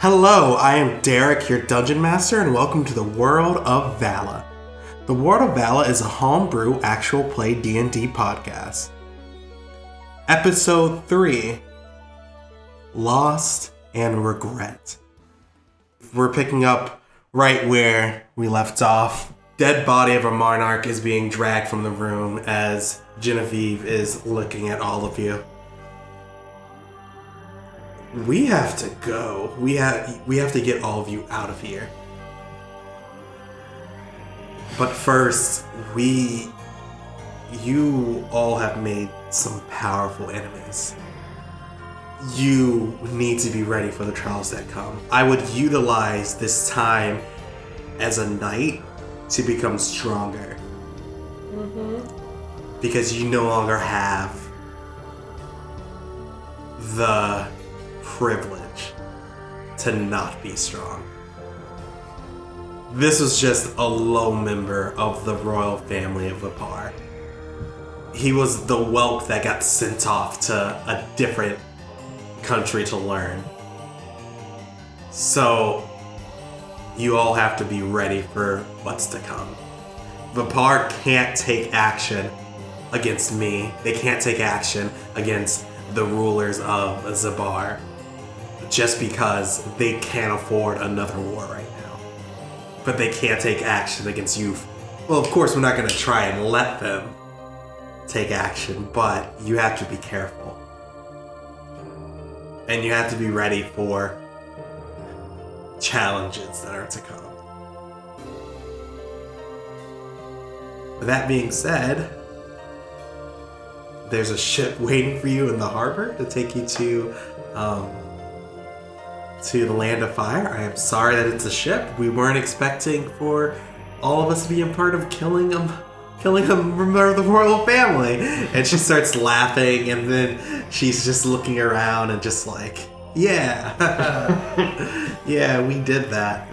Hello, I am Derek, your Dungeon Master, and welcome to the World of Vala. The World of Vala is a homebrew actual play D&D podcast. Episode 3, Lost and Regret. We're picking up right where we left off. Dead body of a monarch is being dragged from the room as Genevieve is looking at all of you. We have to go. We have to get all of you out of here. But first, you all have made some powerful enemies. You need to be ready for the trials that come. I would utilize this time as a knight to become stronger. Because you no longer have the privilege to not be strong. This was just a low member of the royal family of Vipar. He was the whelp that got sent off to a different country to learn. So you all have to be ready for what's to come. Vipar can't take action against me. They can't take action against the rulers of Zabar. Just because they can't afford another war right now. But they can't take action against you. Well, of course, we're not going to try and let them take action, but you have to be careful. And you have to be ready for challenges that are to come. With that being said, there's a ship waiting for you in the harbor to take you to the Land of Fire. I am sorry that it's a ship. We weren't expecting for all of us to be a part of killing a member of the royal family. And she starts laughing, and then she's just looking around and just like, yeah, yeah, we did that.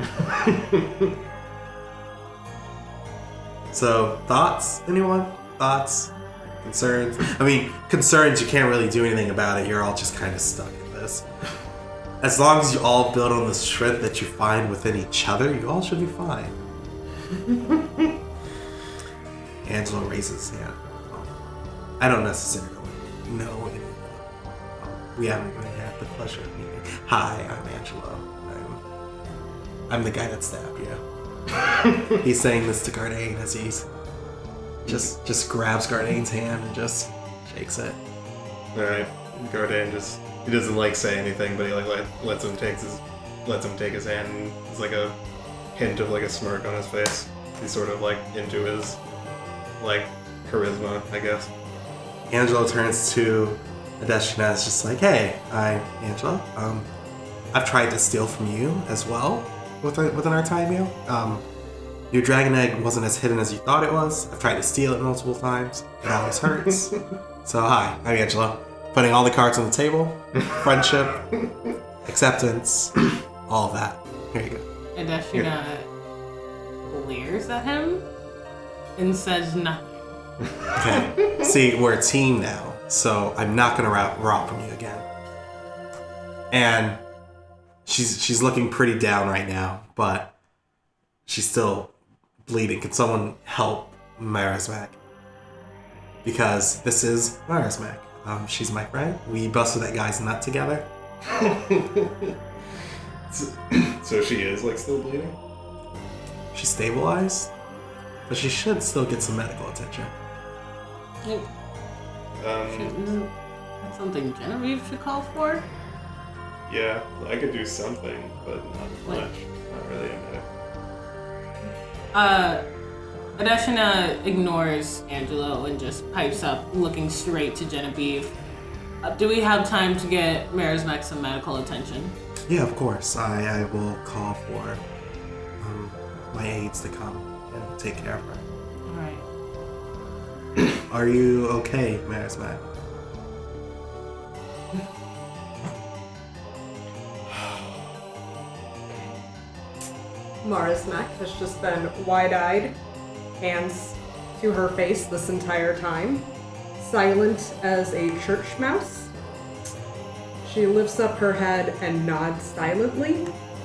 So, thoughts? Anyone? Thoughts? Concerns? I mean, concerns, you can't really do anything about it. You're all just kind of stuck in this. As long as you all build on the strength that you find within each other, you all should be fine. Angelo raises his hand. I don't necessarily know any of that. We haven't really had the pleasure of meeting. Hi, I'm Angelo. I'm the guy that stabbed you. He's saying this to Gardain as he's just grabs Gardain's hand and just shakes it. Alright, Gardain just... He doesn't say anything, but he lets him take his hand, and there's a hint of a smirk on his face. He's sort of into his charisma, I guess. Angelo turns to Adeshina. It's just like, hey, I'm Angelo. I've tried to steal from you as well within our time here. Your dragon egg wasn't as hidden as you thought it was. I've tried to steal it multiple times. It always hurts. So hi, I'm Angelo. Putting all the cards on the table, friendship, acceptance, all of that. Here you go. Adeshina leers at him and says nothing. Okay. See, we're a team now, so I'm not gonna rob from you again. And she's looking pretty down right now, but she's still bleeding. Can someone help Marismak? Because this is Marismak. She's my friend. We busted that guy's nut together. So she is still bleeding? She's stabilized, but she should still get some medical attention. Isn't that something Genevieve should call for? Yeah, I could do something, but not much. Not really into it. Adeshina ignores Angelo and just pipes up, looking straight to Genevieve. Do we have time to get Marismak some medical attention? Yeah, of course. I will call for my aides to come and take care of her. Alright. Are you okay, Marismak? Marismak has just been wide-eyed, hands to her face this entire time, silent as a church mouse. She she lifts up her head and nods silently.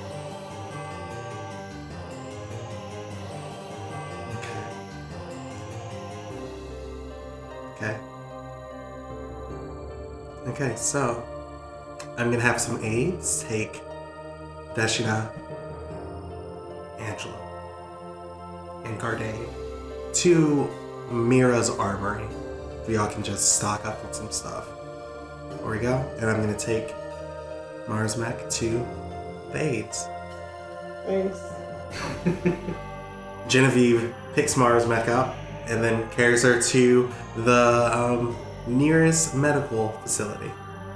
Okay. Okay, so I'm gonna have some aides take Deshina, Angela, and Garde to Mira's armory. So y'all can just stock up with some stuff. There we go. And I'm gonna take Mars Mech to the aides. Thanks. Genevieve picks Mars Mech up and then carries her to the nearest medical facility.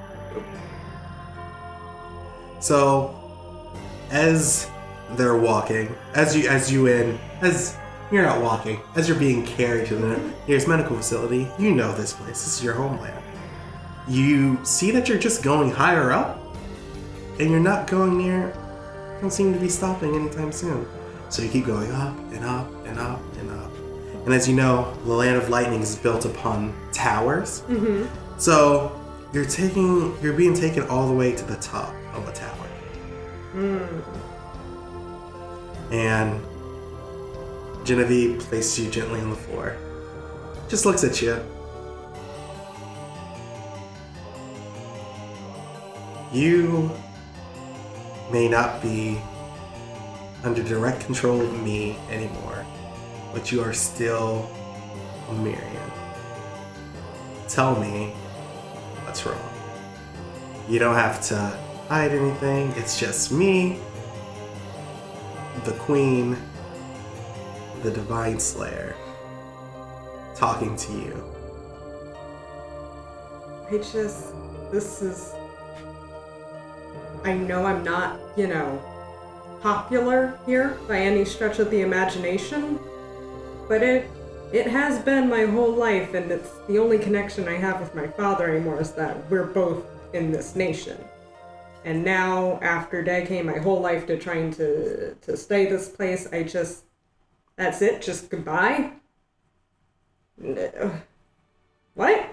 So, as they're walking, as you're not walking, as you're being carried to the nearest medical facility, you know this place. This is your homeland. You see that you're just going higher up, and you're not going near. Don't seem to be stopping anytime soon. So you keep going up and up and up and up. And as you know, the Land of Lightning is built upon towers. Mm-hmm. So you're being taken all the way to the top of a tower. And Genevieve places you gently on the floor. Just looks at you. You may not be under direct control of me anymore, but you are still a Miriam. Tell me what's wrong. You don't have to hide anything. It's just me, the Queen, the Divine Slayer, talking to you. I know I'm not, popular here by any stretch of the imagination, but it has been my whole life, and it's the only connection I have with my father anymore is that we're both in this nation. And now, after dedicating my whole life to trying to stay this place, that's it, just goodbye? What?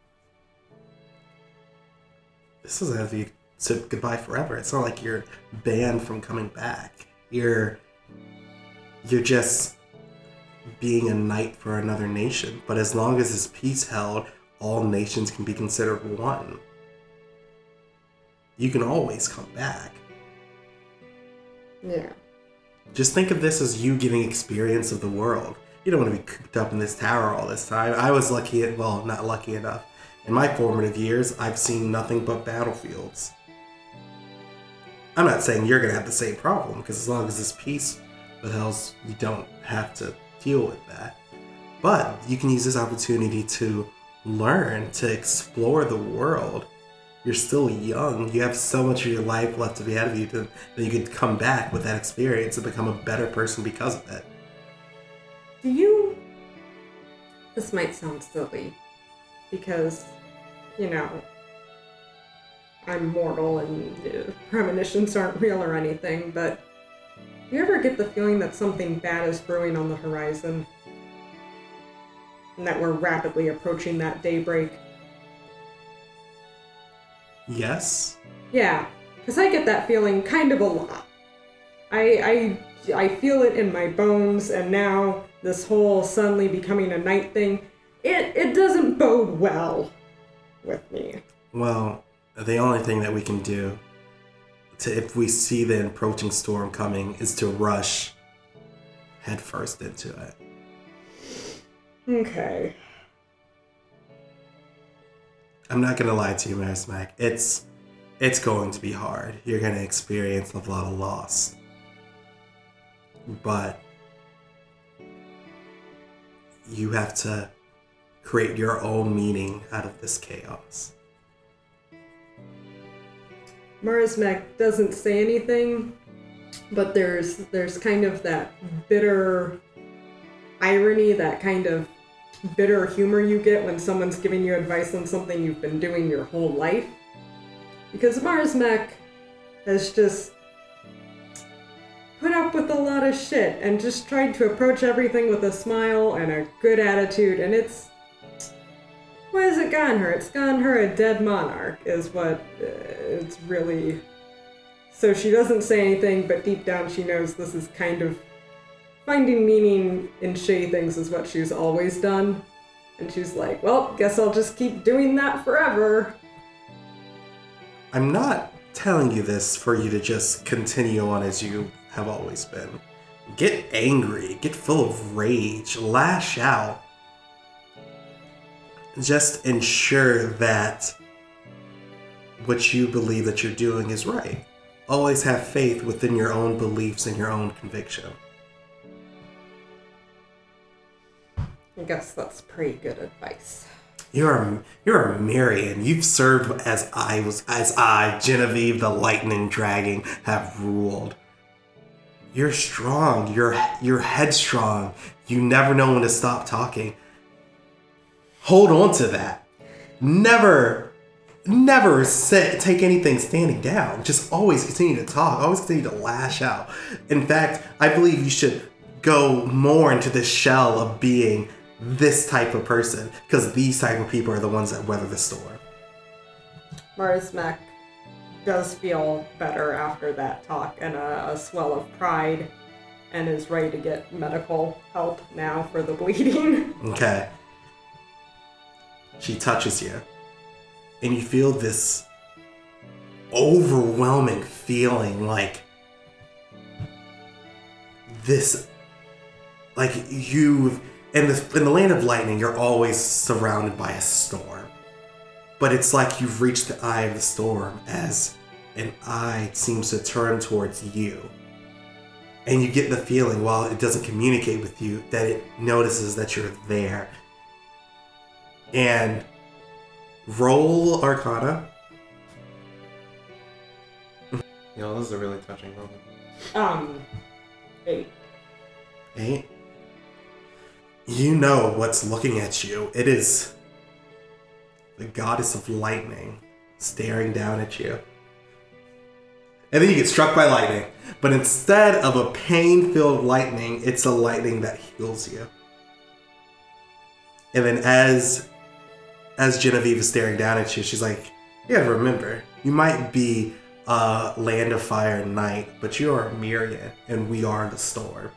This is as if you said goodbye forever. It's not like you're banned from coming back. You're just being a knight for another nation. But as long as this peace held, all nations can be considered one. You can always come back. Yeah. Just think of this as you getting experience of the world. You don't want to be cooped up in this tower all this time. I was not lucky enough. In my formative years, I've seen nothing but battlefields. I'm not saying you're going to have the same problem, because as long as this peace withholds, you don't have to deal with that. But you can use this opportunity to learn, to explore the world. You're still young. You have so much of your life left to be ahead of you that you could come back with that experience and become a better person because of it. This might sound silly, because, I'm mortal and premonitions aren't real or anything, but do you ever get the feeling that something bad is brewing on the horizon? And that we're rapidly approaching that daybreak? Yes? Yeah, because I get that feeling kind of a lot. I feel it in my bones, and now this whole suddenly becoming a night thing, it doesn't bode well with me. Well, the only thing that we can do if we see the approaching storm coming is to rush headfirst into it. Okay. I'm not gonna lie to you, Marismac. It's going to be hard. You're gonna experience a lot of loss. But you have to create your own meaning out of this chaos. Marismek doesn't say anything, but there's kind of that bitter irony, that kind of bitter humor you get when someone's giving you advice on something you've been doing your whole life. Because Marismek has just put up with a lot of shit and just tried to approach everything with a smile and a good attitude, and it's... What has it gotten her? It's gotten her a dead monarch, is what it's really. So she doesn't say anything, but deep down she knows this is kind of finding meaning in shitty things is what she's always done. And she's like, well, guess I'll just keep doing that forever. I'm not telling you this for you to just continue on as you have always been. Get angry, get full of rage, lash out. Just ensure that what you believe that you're doing is right. Always have faith within your own beliefs and your own conviction. I guess that's pretty good advice. You're a Marion. You've served as I, Genevieve the Lightning Dragon, have ruled. You're strong. You're headstrong. You never know when to stop talking. Hold on to that. Never take anything standing down. Just always continue to talk. Always continue to lash out. In fact, I believe you should go more into the shell of being this type of person, because these type of people are the ones that weather the storm. Marismek does feel better after that talk and a swell of pride, and is ready to get medical help now for the bleeding. Okay. She touches you, and you feel this overwhelming feeling like this, like you've, in the land of lightning, you're always surrounded by a storm. But it's like you've reached the eye of the storm as an eye seems to turn towards you. And you get the feeling, while it doesn't communicate with you, that it notices that you're there. And roll Arcana. Yeah, this is a really touching moment. 8. 8. You know what's looking at you. It is the goddess of lightning staring down at you. And then you get struck by lightning. But instead of a pain-filled lightning, it's a lightning that heals you. And then as Genevieve is staring down at you, she's like, you gotta remember, you might be a Land of Fire knight, but you are a Mirian, and we are the storm.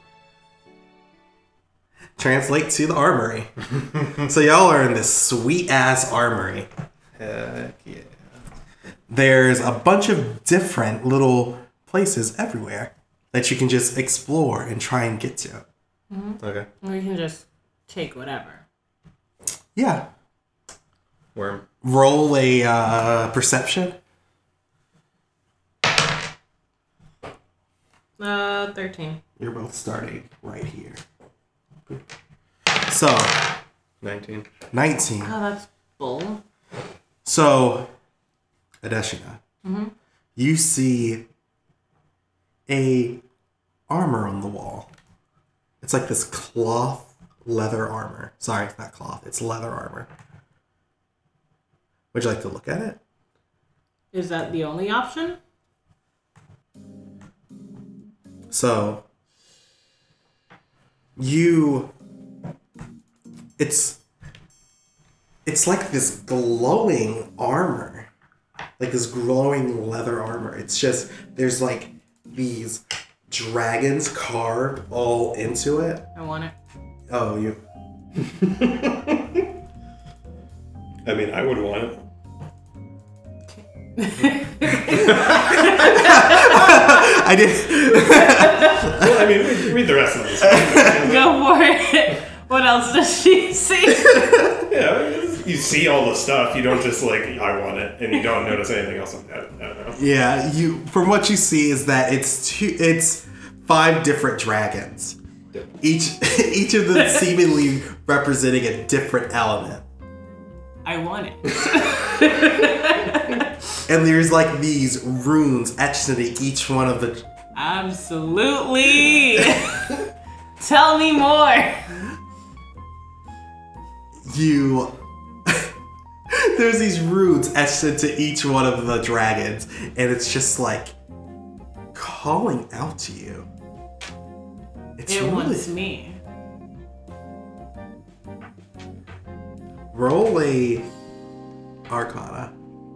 Translate to the armory. So y'all are in this sweet-ass armory. Heck yeah. There's a bunch of different little places everywhere that you can just explore and try and get to. Mm-hmm. Okay. Or you can just take whatever. Yeah. Worm. Roll a perception. 13. You're both starting right here. So, 19. 19. Oh, that's full. So, Adeshina, Mm-hmm. you see a armor on the wall. It's like this cloth leather armor. Sorry, it's not cloth. It's leather armor. Would you like to look at it? Is that the only option? So, it's like this glowing armor. Like this glowing leather armor. It's just, there's like these dragons carved all into it. I want it. Oh, you... I mean, I would want it. I did... Well, I mean, read the rest of this. Go for it. What else does she see? Yeah, you see all the stuff. You don't just like, I want it, and you don't notice anything else on that. I don't know. Yeah, from what you see is that it's 5 different dragons. Yep. Each of them seemingly representing a different element. I want it. And there's like these runes etched into each one of the... Absolutely. Tell me more. There's these runes etched into each one of the dragons, and it's just like calling out to you. It wants me. Roll a Arcana.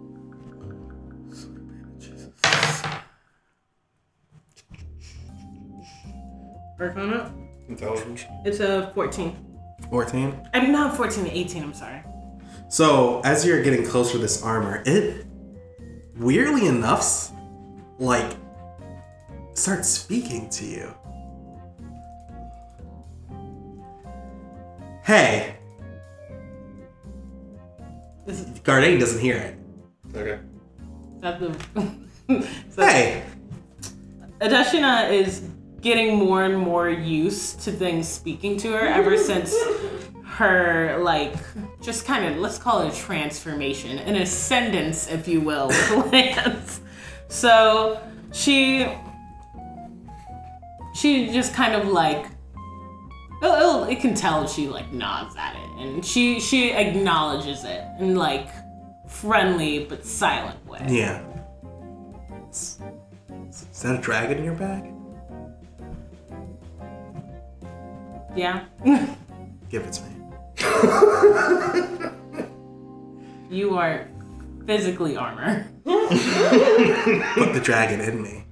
Arcana? Intelligence. It's a 14. 14. I'm not 14, 18, I'm sorry. So, as you're getting closer to this armor, it, weirdly enough, like, starts speaking to you. Hey. This is Gardein doesn't hear it. Okay. that the. Hey. Adeshina is getting more and more used to things speaking to her ever since her, like, just kind of, let's call it a transformation, an ascendance, if you will, with Lance. So she just kind of like, it can tell she like nods at it, and she acknowledges it in like friendly but silent way. Yeah. Is that a dragon in your bag? Yeah. Give it to me. You are physically armor. Put the dragon in me.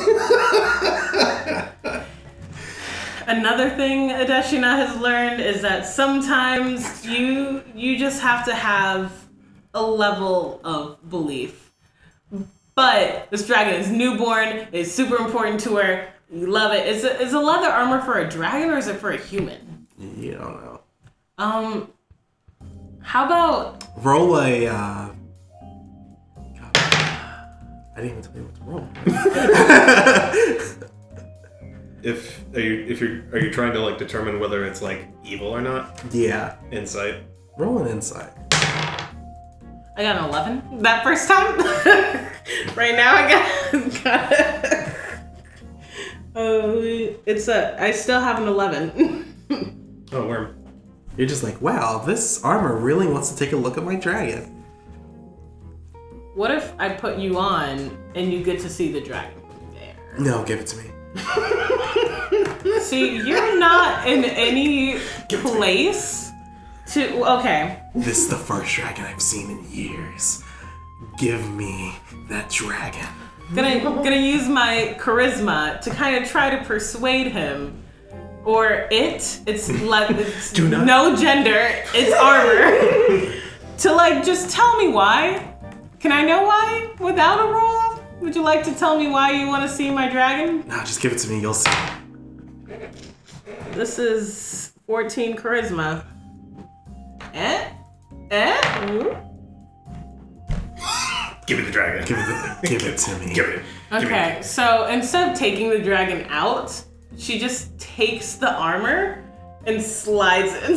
Another thing Adeshina has learned is that sometimes you just have to have a level of belief. But this dragon is newborn, it's super important to her, you love it. Is a leather armor for a dragon or is it for a human? You don't know. How about Roll a, God, I didn't even tell you what to roll. Are you trying to like determine whether it's like evil or not? Yeah. Insight. Roll an insight. I got an 11 that first time? Right now I got I still have an 11. Oh, worm. You're just like, wow, this armor really wants to take a look at my dragon. What if I put you on and you get to see the dragon from there? No, give it to me. See, you're not in any place to. Okay. This is the first dragon I've seen in years. Give me that dragon. Gonna use my charisma to kind of try to persuade him. Or it's Do not. no gender, it's armor. To like just tell me why. Can I know why without a roll? Would you like to tell me why you want to see my dragon? No, just give it to me, you'll see. This is 14 charisma. Give me the dragon. Give it to me. Give it. Okay, so instead of taking the dragon out, she just takes the armor and slides it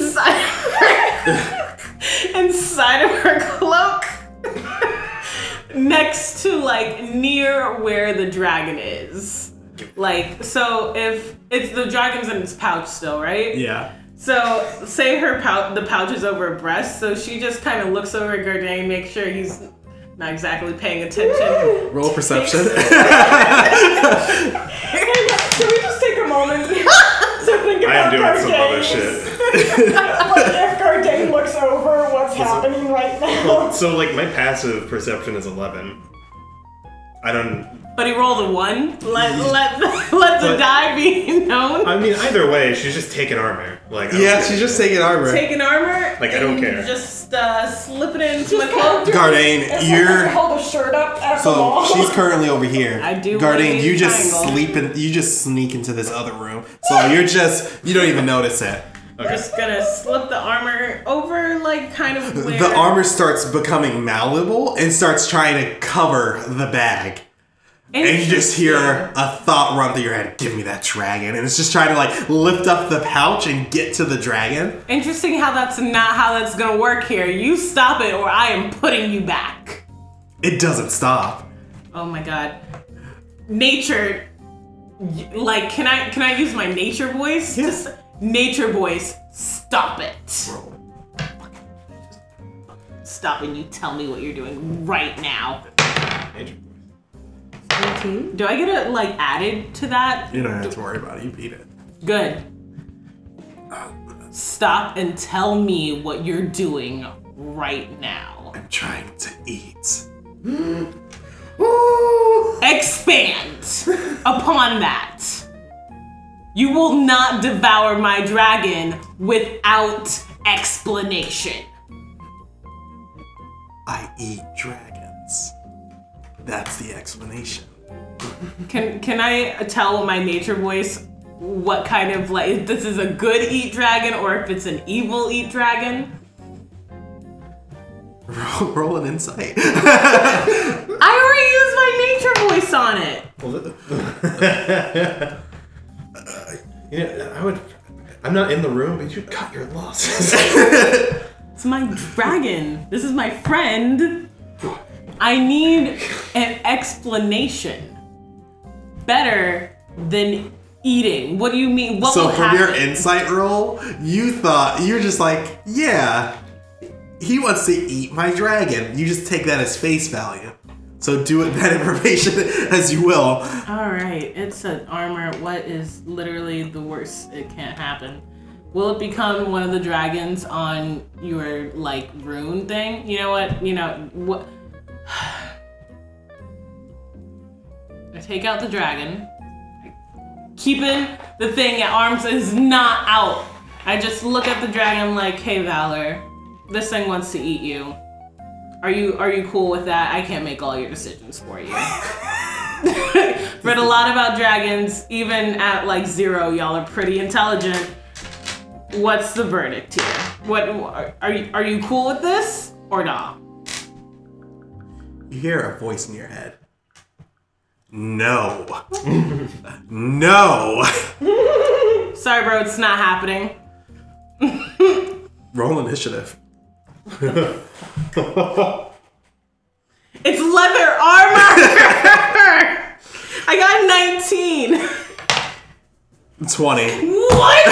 inside of her cloak. Next to like near where the dragon is. Like, so if it's the dragon's in its pouch still, right? Yeah. So say the pouch is over her breast, so she just kind of looks over at Gardein, make sure he's not exactly paying attention. Roll perception. Can we just take a moment to think I am about doing some other shit. What if Gardein looks over what's happening right now? So like my passive perception is 11. I don't. But he rolled a 1. Let the die be known. I mean, either way, she's just taking armor. Like I don't Yeah, care. she's just taking armor. Taking armor. Like, I don't and care. Just slip it into my cloak. Gardein, you're. Hold a shirt up at the So wall. she's currently over here. I do wanna Gardein, be you just triangle. you just sneak into this other room. So you don't even notice it. Just gonna slip the armor over, like kind of where The armor starts becoming malleable and starts trying to cover the bag. And you just hear a thought run through your head, give me that dragon. And it's just trying to like lift up the pouch and get to the dragon. Interesting how that's not how that's gonna work here. You stop it or I am putting you back. It doesn't stop. Oh my god. Nature, like can I use my nature voice? Yeah. Just nature voice, stop it. Stop and you tell me what you're doing right now. Nature. 17. Do I get it like added to that? You don't have to worry about it. You beat it. Good. Stop and tell me what you're doing right now. I'm trying to eat. Expand upon that. You will not devour my dragon without explanation. I eat dragons. That's the explanation. Can I tell with my nature voice what kind of, like, if this is a good eat dragon or if it's an evil eat dragon? Roll an insight. I already used my nature voice on it. I'm not in the room, but you cut your losses. It's my dragon. This is my friend. I need an explanation. Better than eating. What do you mean? What So will from happen? your insight roll, you're just like, yeah, he wants to eat my dragon. You just take that as face value. So do with that information as you will. All right, it's an armor. What is literally the worst? It can't happen. Will it become one of the dragons on your, like, rune thing? You know what? What? I take out the dragon. Keeping the thing at arms is not out. I just look at the dragon. I'm like, hey, Valor, this thing wants to eat you. Are you cool with that? I can't make all your decisions for you. Read a lot about dragons. Even at like 0, y'all are pretty intelligent. What's the verdict here? What are you cool with this or not? You hear a voice in your head. No. No. Sorry, bro, it's not happening. Roll initiative. It's leather armor! I got 19. 20. What?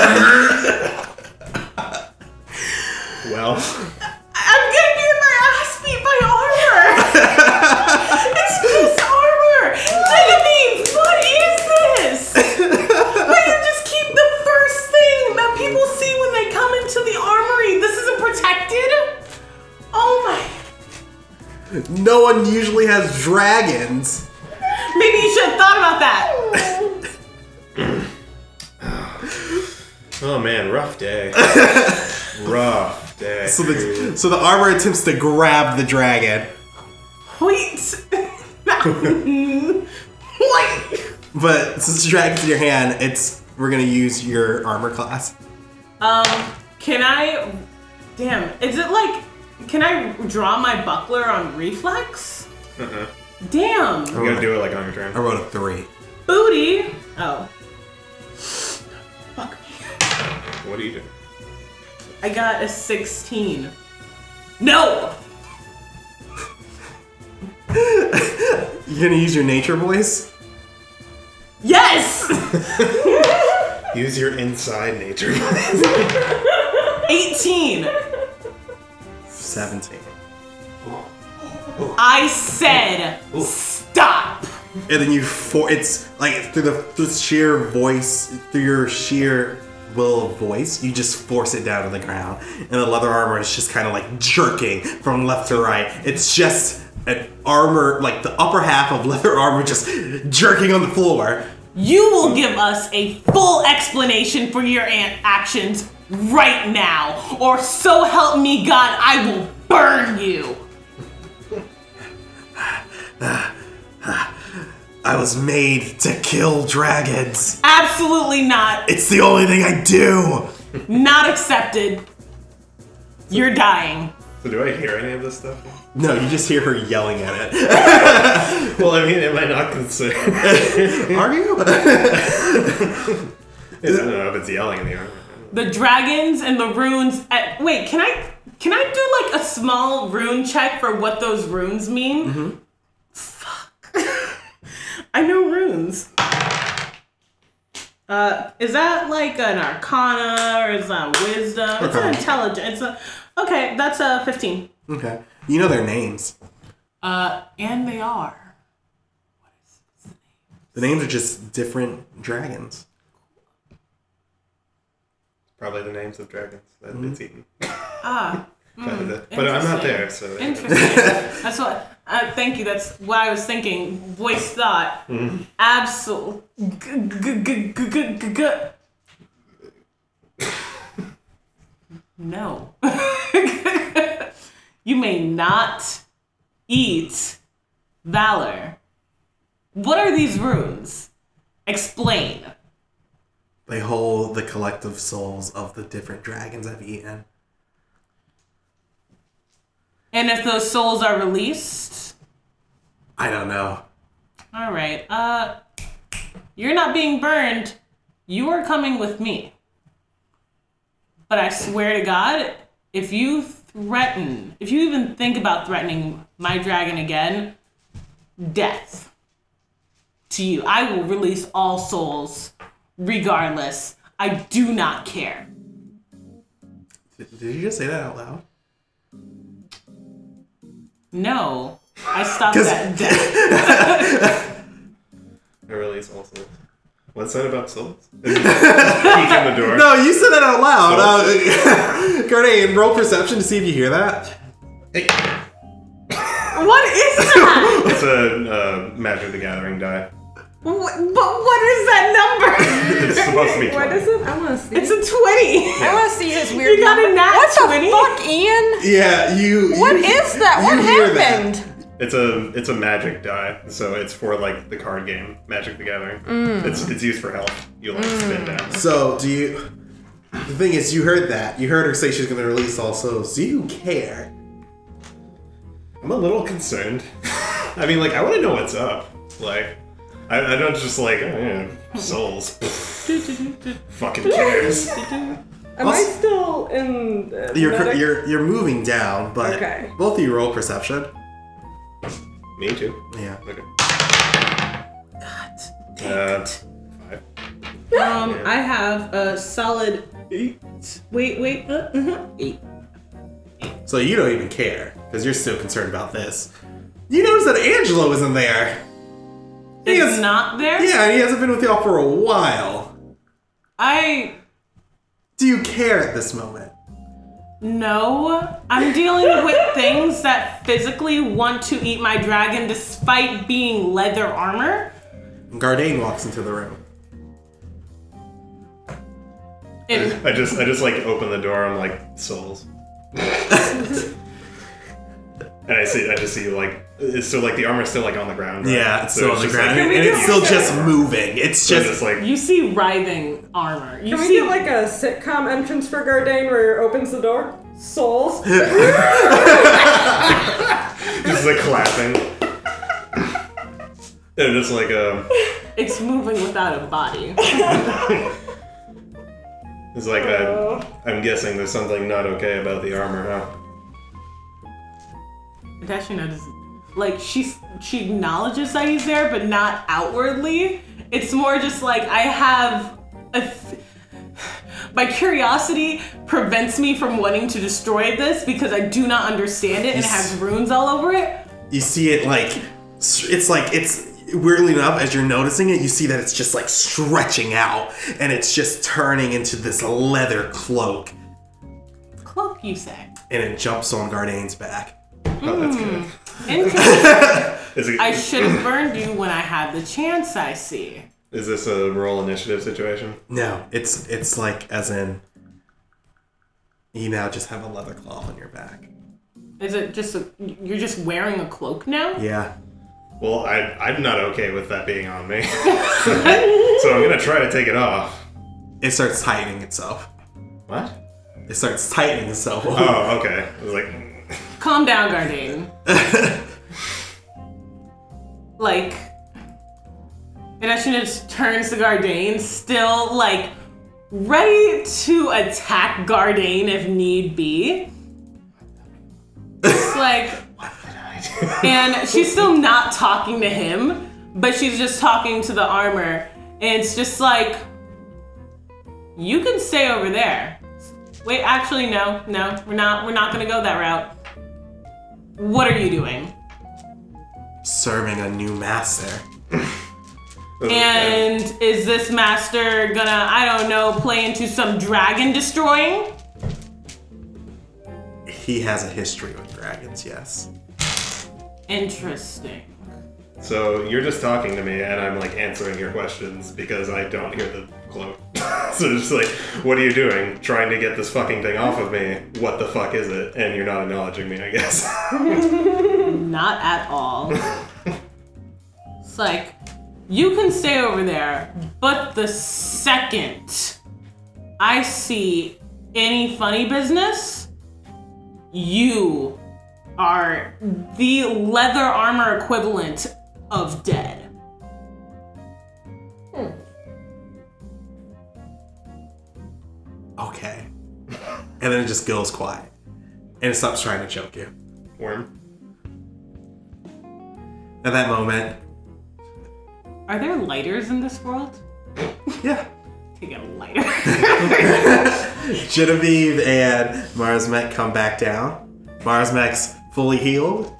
Well, I'm gonna get my ass beat by armor. It's just armor. Genevieve, what is this? Why you just keep the first thing that people see when they come into the armory? This isn't protected? Oh my. No one usually has dragons. Maybe you should have thought about that. oh man, rough day. Rough day. So the armor attempts to grab the dragon, Wait. Wait. but since the dragon's in your hand, we're gonna use your armor class. Can I? Damn. Is it like? Can I draw my buckler on reflex? Damn. You gotta do it like on your turn. I rolled a 3. Booty. Oh. Fuck me. What do you do? I got a 16. No. You're gonna use your nature voice? Yes. Use your inside nature. 18. 17. I said stop. And then it's like through the sheer voice, through your sheer will of voice, you just force it down to the ground. And the leather armor is just kind of like jerking from left to right. It's just an armor, like the upper half of leather armor just jerking on the floor. You will give us a full explanation for your actions right now, or so help me God, I will burn you. I was made to kill dragons. Absolutely not. It's the only thing I do. Not accepted. You're dying. So do I hear any of this stuff? No, you just hear her yelling at it. Well, I mean, am I not concerned? Are you? I don't know if it's yelling in the armor. The dragons and the runes. Wait, can I do like a small rune check for what those runes mean? Mm-hmm. Fuck. I know runes. Is that like an arcana or is that wisdom? It's an Arcana. intelligence. Okay, that's a 15. Okay. You know their names. And they are. The names are just different dragons. Probably the names of dragons that it's eaten. But I'm not there, so. Interesting. That's what. Thank you. That's what I was thinking. Voice thought. Absolute. No. You may not eat Valor. What are these runes? Explain. They hold the collective souls of the different dragons I've eaten. And if those souls are released? I don't know. All right. You're not being burned. You are coming with me. But I swear to God, if you even think about threatening my dragon again, death to you. I will release all souls regardless. I do not care. Did you just say that out loud? No. I stopped at death. I release all souls. What's that about souls? Peek in the door. No, you said that out loud. Gardain, roll perception to see if you hear that. Hey. What is that? It's a Magic the Gathering die. But what is that number? It's supposed to be 20. What is it? I want to see. It's a 20. I want to see his weird You got a number. nat What 20? the fuck, Ian? Yeah, you. What is that? What hear happened? that. It's a magic die, so it's for like the card game Magic the Gathering. It's used for health. You like spin down. So, do you... The thing is, you heard that. You heard her say she's going to release all souls. Do you care? I'm a little concerned. I mean, like, I want to know what's up. Like, I don't just like, oh, yeah, souls. Fucking cares. Am I still in? Medic? You're moving down, but Okay. both of you roll perception. Me too. Yeah. Okay. God. 5. I have a solid 8. Wait. 8. So you don't even care, because you're still concerned about this. You notice that Angelo isn't there. He It's is- not there? Yeah, and he hasn't been with y'all for a while. Do you care at this moment? No. I'm dealing with things that physically want to eat my dragon despite being leather armor. Gardain walks into the room. And I just like open the door. I'm like souls, and I just see like it's still like the armor's still like on the ground. Right? Yeah, it's still on the just, ground, like, and it's still just moving. It's so just... just like you see writhing armor. You Can we see get like a sitcom entrance for Gardain where he opens the door? Souls. just like clapping, and just like it's moving without a body. it's like I'm guessing there's something not okay about the armor, huh? Dashina doesn't like she acknowledges that he's there, but not outwardly. It's more just like I have my curiosity prevents me from wanting to destroy this because I do not understand it and it has runes all over it. You see it it's weirdly enough, as you're noticing it, you see that it's just like stretching out and it's just turning into this leather cloak. Cloak, you say? And it jumps on Gardain's back. Oh, that's good. Interesting. I should have burned you when I had the chance, I see. Is this a roll initiative situation? No, it's like as in you now just have a leather cloth on your back. Is it just you're just wearing a cloak now? Yeah. Well, I'm not okay with that being on me. So I'm gonna try to take it off. It starts tightening itself. What? It starts tightening itself. Oh, okay. I was like, Calm down, Gardain. Like, Ineshina just turns to Gardain, still like ready to attack Gardain if need be. It's like, and she's still not talking to him, but she's just talking to the armor, and it's just like, you can stay over there. Wait, actually, no, we're not gonna go that route. What are you doing? Serving a new master. And is this master gonna, I don't know, play into some dragon destroying? he has a history with dragons, yes. Interesting. So you're just talking to me, and I'm like answering your questions because I don't hear the cloak. So it's just like, what are you doing? Trying to get this fucking thing off of me? What the fuck is it? And you're not acknowledging me, I guess. Not at all. It's like, you can stay over there, but the second I see any funny business, you are the leather armor equivalent of dead. Okay. And then it just goes quiet. And it stops trying to choke you. Worm. At that moment, Are there lighters in this world? yeah. To get a lighter. Genevieve and Marsmek come back down. Marsmek's fully healed.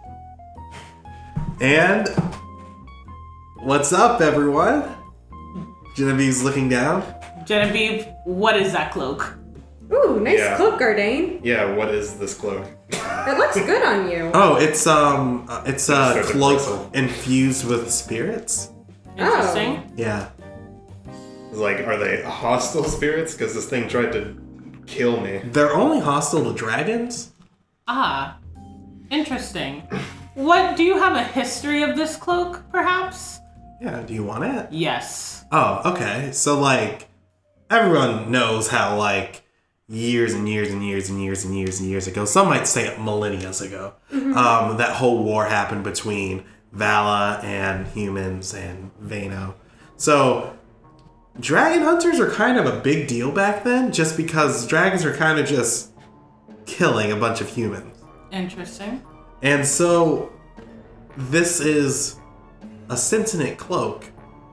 And what's up, everyone? Genevieve's looking down. Genevieve, what is that cloak? Ooh, nice Yeah. cloak, Gardain. Yeah, what is this cloak? It looks good on you. Oh, it's a Starts to cloak bristle. infused with spirits. Interesting. Yeah. It's like, are they hostile spirits? Because this thing tried to kill me. They're only hostile to dragons. Ah, interesting. What, do you have a history of this cloak, perhaps? Yeah, do you want it? Yes. Oh, okay. So, like, everyone knows how, like, years and years and years and years and years and years ago, some might say millennia ago, that whole war happened between Vala and humans and Vano. So, dragon hunters are kind of a big deal back then, just because dragons are kind of just killing a bunch of humans. Interesting. And so, this is a sentient cloak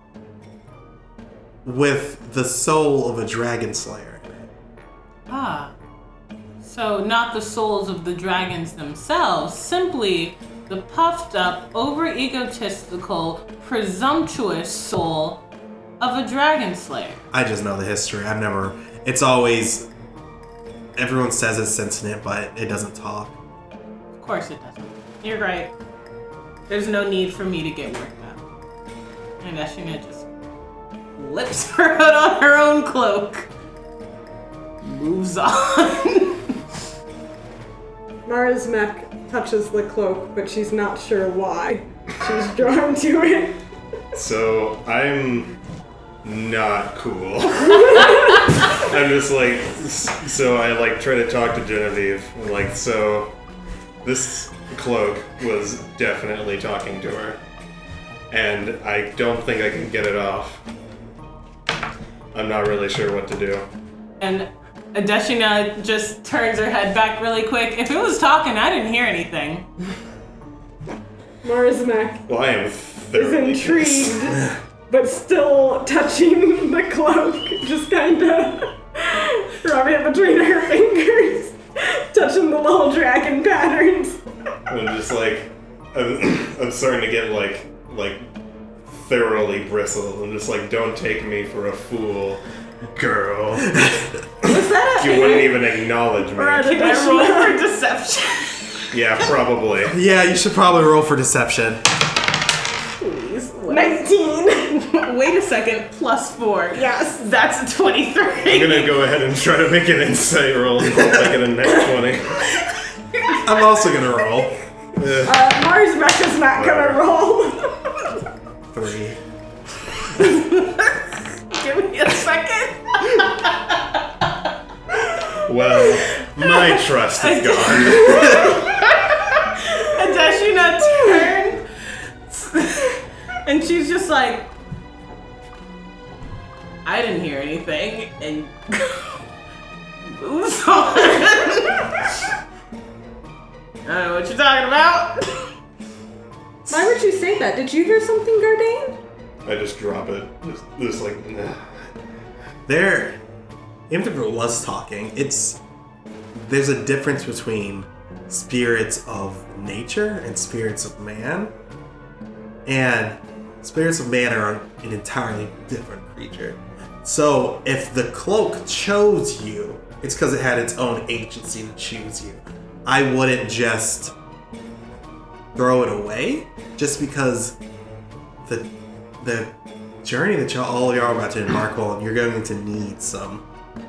with the soul of a dragon slayer in it. Ah. So, not the souls of the dragons themselves, simply the puffed up, over egotistical, presumptuous soul of a dragon slayer. I just know the history. It's always, everyone says it's sentient, but it doesn't talk. Of course it doesn't. You're right. There's no need for me to get worked up. And Ashina just lifts her hood on her own cloak. Moves on. Marismek touches the cloak, but she's not sure why. She's drawn to it. So, I'm not cool. I'm just like, so I like try to talk to Genevieve. Like, so this cloak was definitely talking to her. And I don't think I can get it off. I'm not really sure what to do. And Adeshina just turns her head back really quick. If it was talking, I didn't hear anything. Marismek Well, I am is thoroughly intrigued, but still touching the cloak, just kind of rubbing it between her fingers, touching the little dragon patterns. I'm just like, I'm starting to get like thoroughly bristled. I'm just like, don't take me for a fool, girl. Was that You wouldn't even acknowledge me. Can I roll for deception? Yeah, probably. Yeah, you should probably roll for deception. Please. 19. Wait a second. +4. Yes. That's a 23. I'm gonna go ahead and try to make an insight roll and hope I get a net 20. I'm also gonna roll. Marismek is not gonna roll. 3. Give me a second. Well, my trust is gone. Adeshina turns and she's just like, I didn't hear anything, and moves on. I don't know what you're talking about. Why would you say that? Did you hear something, Gardain? I just drop it. Just like, nah. There, even if it was talking, there's a difference between spirits of nature and spirits of man. And spirits of man are an entirely different creature. So if the cloak chose you, it's because it had its own agency to choose you. I wouldn't just throw it away just because the journey that all y'all are about to embark on, you're going to need some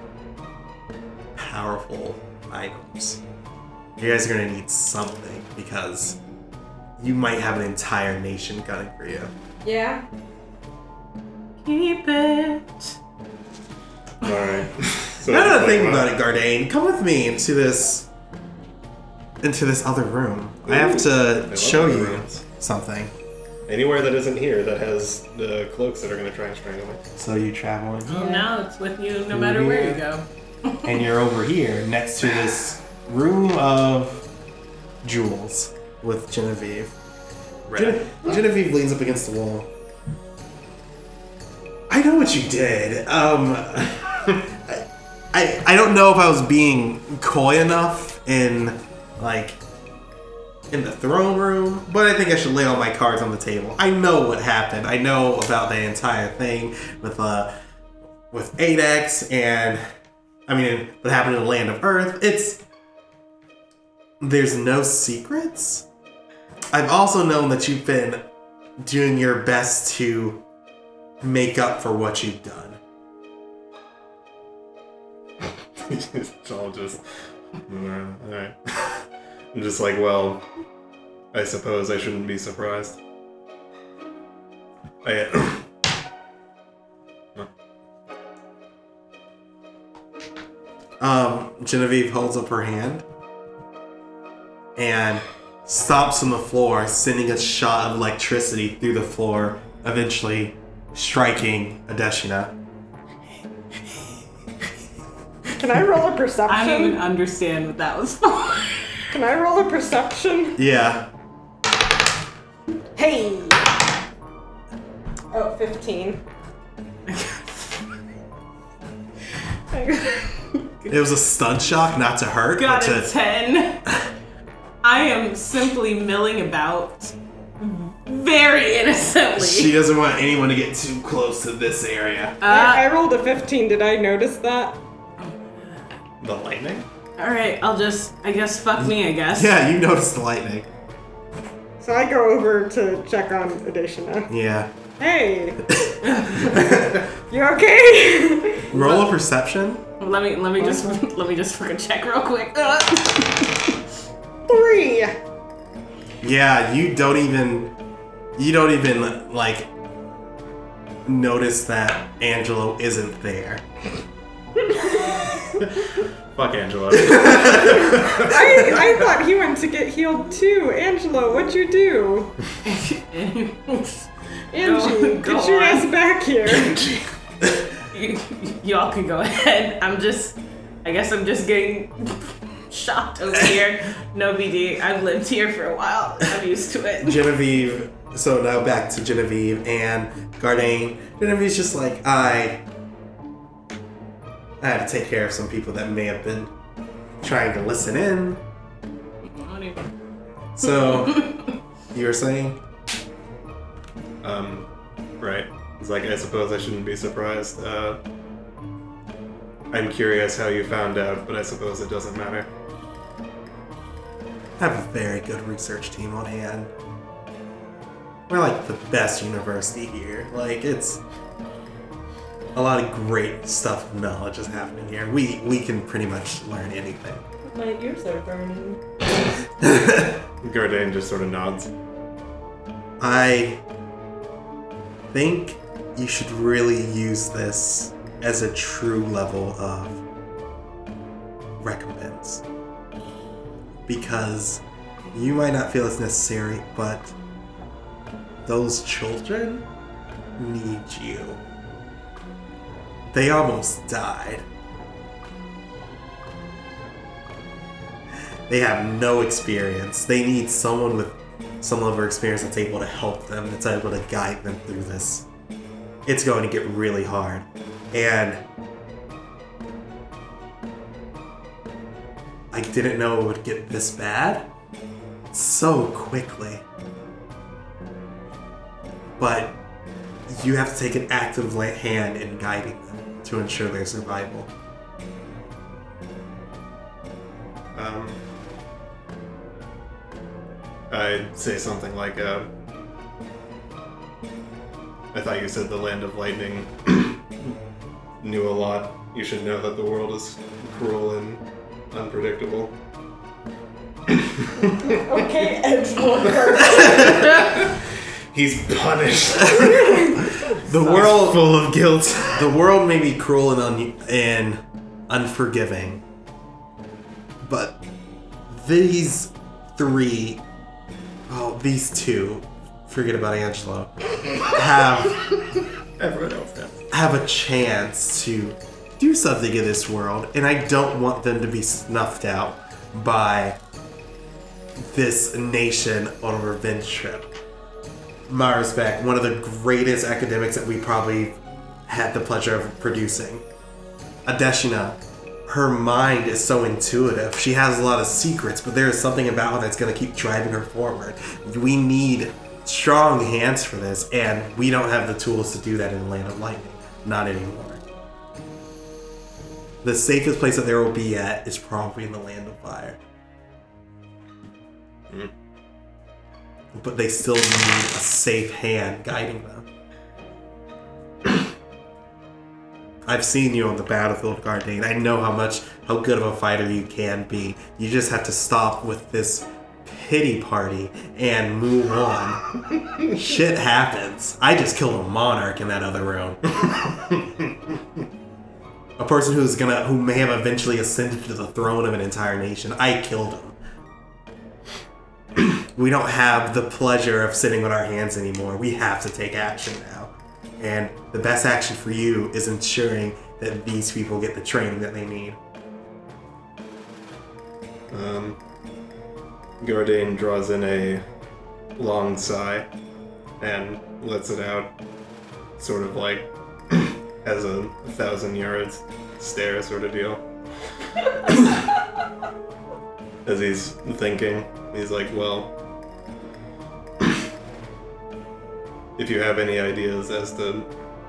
powerful items. You guys are going to need something because you might have an entire nation gunning for you. Yeah. Keep it. Alright. So Now that I like, think what? about it, Gardain, come with me into this other room. I have to love show other you rooms. something. Anywhere that isn't here that has the cloaks that are going to try and strangle me. So you traveling, Oh, now it's with you no matter where you go. and you're over here next to this room of jewels with Genevieve. Genevieve leans up against the wall. I know what you did. I don't know if I was being coy enough in the throne room, but I think I should lay all my cards on the table. I know what happened. I know about the entire thing with Adex and what happened in the land of Earth. There's no secrets. I've also known that you've been doing your best to make up for what you've done. It's all just... Alright. I'm just like, well, I suppose I shouldn't be surprised. Genevieve holds up her hand and stomps on the floor, sending a shot of electricity through the floor, eventually striking Adeshina. Can I roll a I don't even perception? understand what that was for. Can I roll a perception? Yeah. Hey! Oh, 15. It was a stun shock, not to hurt, Got but a to... 10. I am simply milling about very innocently. She doesn't want anyone to get too close to this area. I rolled a 15. Did I notice that? The lightning? Alright, I guess fuck me, I guess. Yeah, you noticed the lightning. So I go over to check on Adeshina. Yeah. Hey! You okay? Roll a perception. Let me just fucking check real quick. 3! Yeah, you don't even notice that Angelo isn't there. Fuck Angela. I thought he went to get healed too. Angelo, what'd you do? Angie, Go get your on. ass back here. Y'all can go ahead. I guess I'm just getting shocked over here. No BD. I've lived here for a while. I'm used to it. Genevieve. So now back to Genevieve and Gardain. Genevieve's just like, I had to take care of some people that may have been trying to listen in. So, you were saying? Right. It's like, I suppose I shouldn't be surprised. I'm curious how you found out, but I suppose it doesn't matter. I have a very good research team on hand. We're like the best university here. Like, it's a lot of great stuff of knowledge is happening here. We can pretty much learn anything. My ears are burning. Gardain just sort of nods. I think you should really use this as a true level of recompense. Because you might not feel it's necessary, but those children need you. They almost died. They have no experience. They need someone with some level of experience that's able to help them, that's able to guide them through this. It's going to get really hard. And I didn't know it would get this bad so quickly. But you have to take an active hand in guiding them to ensure their survival. I'd say something like, I thought you said the Land of Lightning knew a lot. You should know that the world is cruel and unpredictable. Okay, Edgelord. He's punished. The world Full of guilt. The world may be cruel and unforgiving, but these two, forget about Angelo, Everyone else does. have a chance to do something in this world, and I don't want them to be snuffed out by this nation on a revenge trip. Marisbeck, one of the greatest academics that we probably had the pleasure of producing. Adeshina, her mind is so intuitive. She has a lot of secrets, but there is something about her that's going to keep driving her forward. We need strong hands for this, and we don't have the tools to do that in the Land of Lightning. Not anymore. The safest place that there will be at is probably in the Land of Fire. But they still need a safe hand guiding them. I've seen you on the battlefield, Gardain. I know how good of a fighter you can be. You just have to stop with this pity party and move on. Shit happens. I just killed a monarch in that other room. A person who may have eventually ascended to the throne of an entire nation. I killed him. We don't have the pleasure of sitting on our hands anymore. We have to take action now. And the best action for you is ensuring that these people get the training that they need. Gardain draws in a long sigh and lets it out, sort of like has a 1,000 yards stare sort of deal. As he's thinking, he's like, well, if you have any ideas as to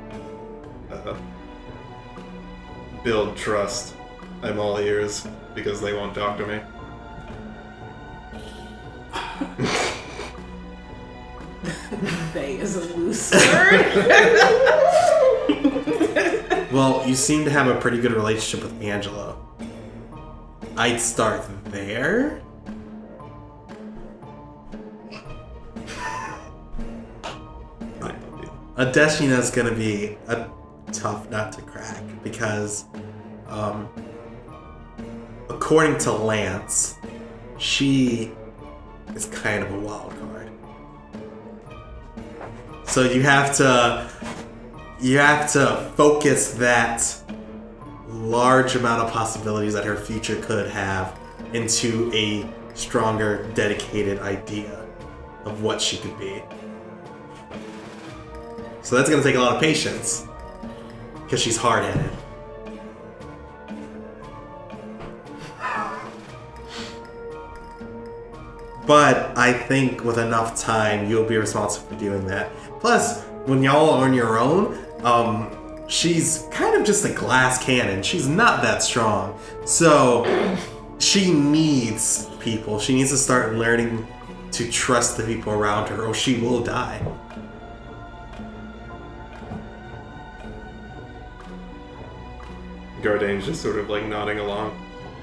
build trust, I'm all ears, because they won't talk to me. They is a loose word. Well, you seem to have a pretty good relationship with Angelo. I'd start there. Adeshina's gonna be a tough nut to crack because, according to Lance, she is kind of a wild card. So you have to focus that large amount of possibilities that her future could have into a stronger, dedicated idea of what she could be. So that's going to take a lot of patience because she's hard-headed. But I think with enough time, you'll be responsible for doing that. Plus, when y'all are on your own, she's kind of just a glass cannon. She's not that strong. So she needs people. She needs to start learning to trust the people around her or she will die. Gardain's just sort of like nodding along.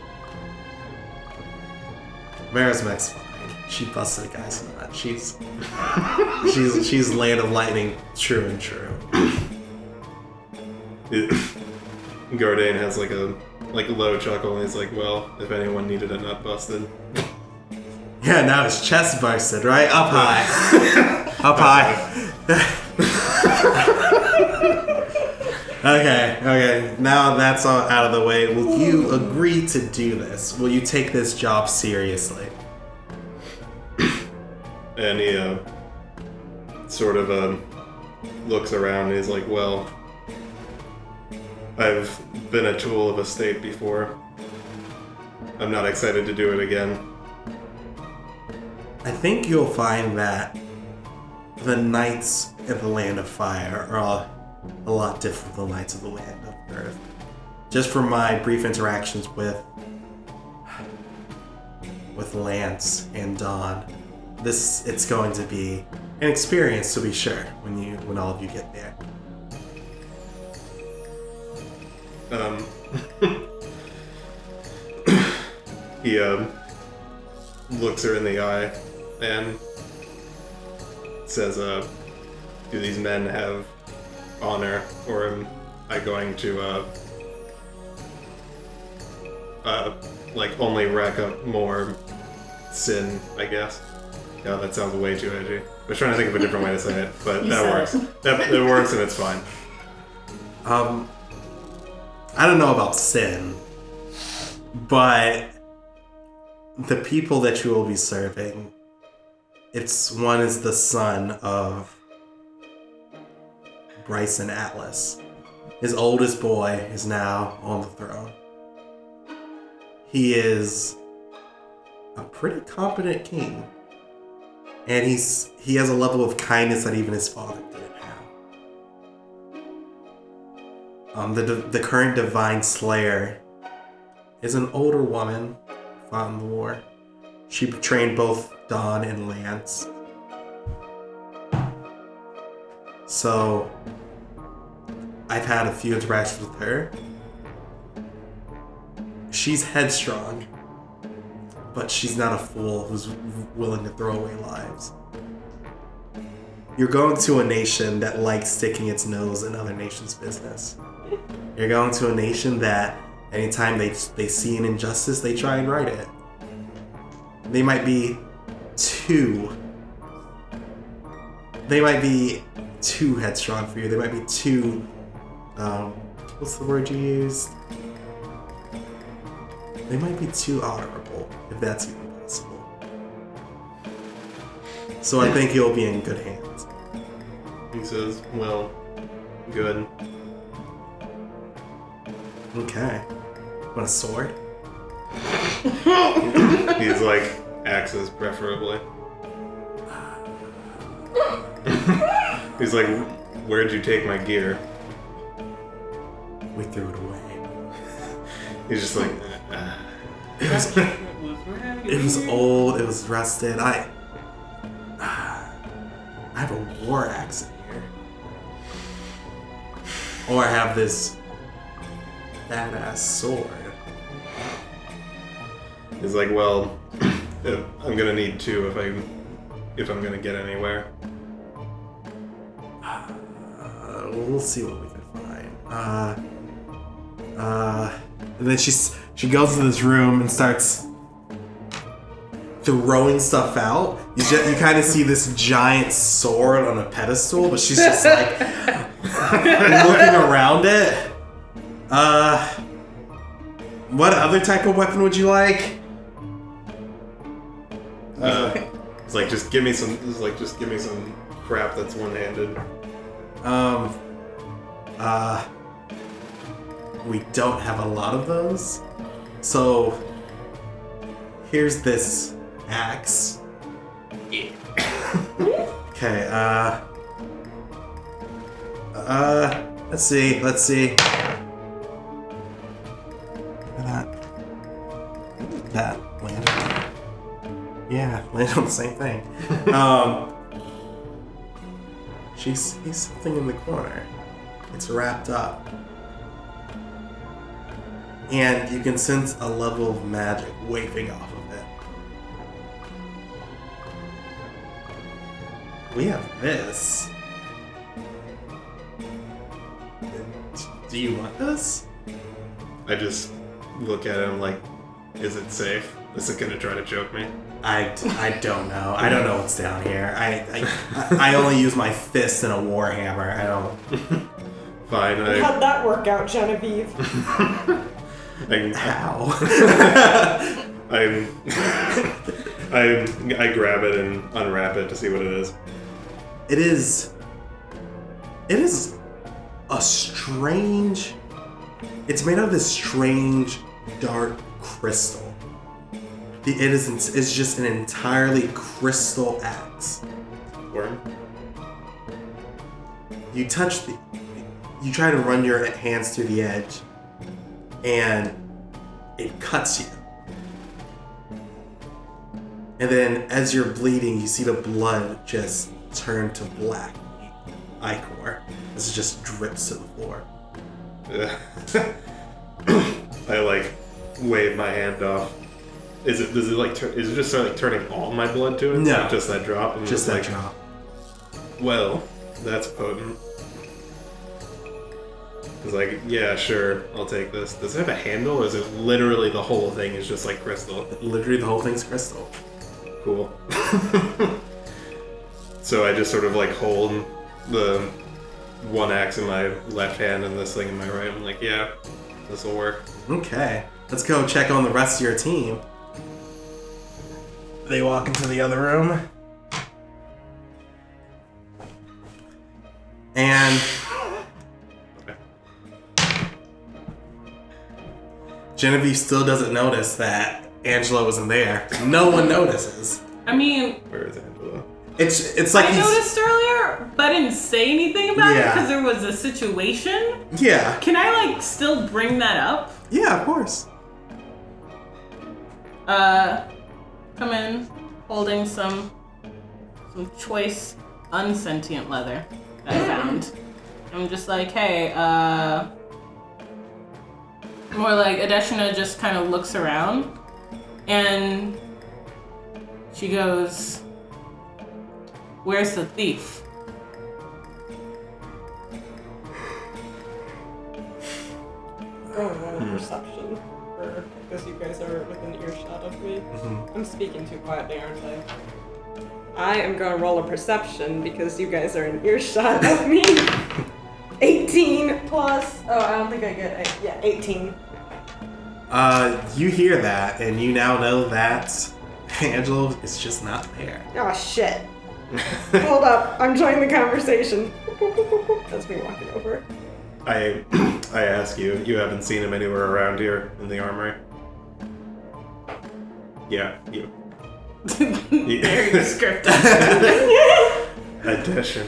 Marismek's fine. She busted a guy's nut. She's Land of Lightning, true and true. Gardain has like a low chuckle and he's like, well, if anyone needed a nut busted. Yeah, now his chest bursted, right? Up high. Up high. Okay. Now that's all out of the way. Will you agree to do this? Will you take this job seriously? And he sort of looks around and he's like, well, I've been a tool of a state before. I'm not excited to do it again. I think you'll find that the Knights in the Land of Fire are a lot different than the Knights of the Land of Earth. Just from my brief interactions with Lance and Dawn, it's going to be an experience to be sure when all of you get there. He looks her in the eye and says, do these men have honor, or am I going to like only rack up more sin, I guess? Yeah, that sounds way too edgy. I was trying to think of a different way to say it, but that works. That works and it's fine. I don't know about sin, but the people that you will be serving, one is the son of Bryson Atlas. His oldest boy is now on the throne. He is a pretty competent king. And he has a level of kindness that even his father didn't have. The current Divine Slayer is an older woman, fought in the war. She trained both Dawn and Lance. So I've had a few interactions with her. She's headstrong, but she's not a fool who's willing to throw away lives. You're going to a nation that likes sticking its nose in other nations' business. You're going to a nation that anytime they see an injustice, they try and right it. They might be too headstrong for you. They might be too, what's the word you used? They might be too honorable, if that's even possible. So I think you'll be in good hands. He says, well, good. Okay. Want a sword? He's like, axes preferably. He's like, where'd you take my gear? We threw it away. He's just like, It was old, it was rusted. I have a war axe in here. Or I have this badass sword. he's like, well, I'm gonna need two if I'm gonna get anywhere. We'll see what we can find. And then she goes to this room and starts throwing stuff out. You kind of see this giant sword on a pedestal, but she's just like looking around it. What other type of weapon would you like? It's like, just give me some crap that's one-handed. We don't have a lot of those. So here's this axe. Yeah. Okay, let's see. Look at that landed. Yeah, landed on the same thing. She sees something in the corner. It's wrapped up. And you can sense a level of magic wafting off of it. We have this. Do you want this? I just look at him like, is it safe? Is it gonna try to choke me? I don't know. I don't know what's down here. I only use my fist and a warhammer. I don't. Fine. How'd that work out, Genevieve? How? I grab it and unwrap it to see what it is. It is a strange. It's made out of this strange dark crystal. It's just an entirely crystal axe. Worm? You try to run your hands through the edge, and it cuts you. And then as you're bleeding, you see the blood just turn to black ichor as it just drips to the floor. I like wave my hand off. Does it just start like turning all my blood to it? No. Not just that drop? And Just that like, drop. Well, that's potent. It's like, yeah, sure, I'll take this. Does it have a handle, or is it literally the whole thing is just like crystal? Literally the whole thing's crystal. Cool. So I just sort of like hold the one axe in my left hand and this thing in my right. I'm like, yeah, this will work. Okay. Let's go check on the rest of your team. They walk into the other room. And Genevieve still doesn't notice that Angelo isn't there. No one notices. I mean, Where is Angela? It's like I he's... noticed earlier, but I didn't say anything about it Yeah. because there was a situation. Yeah. Can I like still bring that up? Yeah, of course. Come in, holding some choice unsentient leather that I found. I'm just like, hey, more like Adeshina just kind of looks around and she goes, where's the thief? Perception. Because you guys are within earshot of me. I'm speaking too quietly, aren't I? I am gonna roll a perception because you guys are in earshot of me. 18 plus. Oh, I don't think I get. 18. You hear that, and you now know that Angelo is just not there. Oh shit. Hold up, I'm joining the conversation. That's me walking over. I ask you, you haven't seen him anywhere around here in the armory? Yeah, you. Very descriptive. Addition.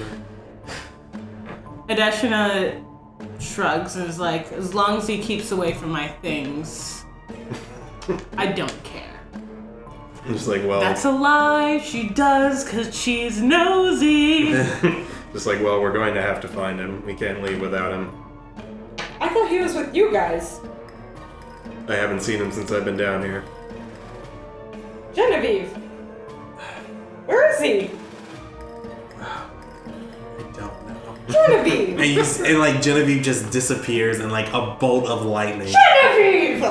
Adeshina shrugs and is like, as long as he keeps away from my things, I don't care. I'm just like, well... That's a lie. She does because she's nosy. Just like, well, we're going to have to find him. We can't leave without him. I thought he was with you guys. I haven't seen him since I've been down here. Genevieve. Where is he? I don't know. Genevieve. And like Genevieve just disappears in like a bolt of lightning. Genevieve.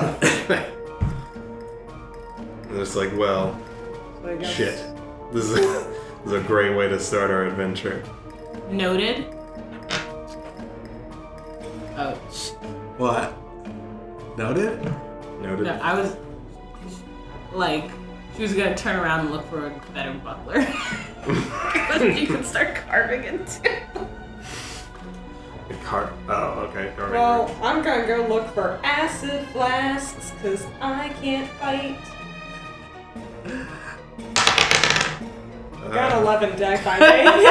And it's like, well, So I guess- shit. This is a great way to start our adventure. Noted. Oh, What? Noted? Noted. no, I was like, she was gonna turn around and look for a better buckler. You could start carving into. Oh, okay. Carving. Well, I'm gonna go look for acid flasks, cause I can't fight. Got 11, did I find